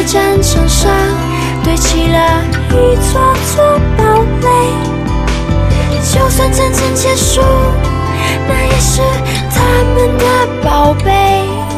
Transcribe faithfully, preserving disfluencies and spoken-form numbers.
战场上堆起了一座座堡垒，就算战争结束，那也是他们的宝贝。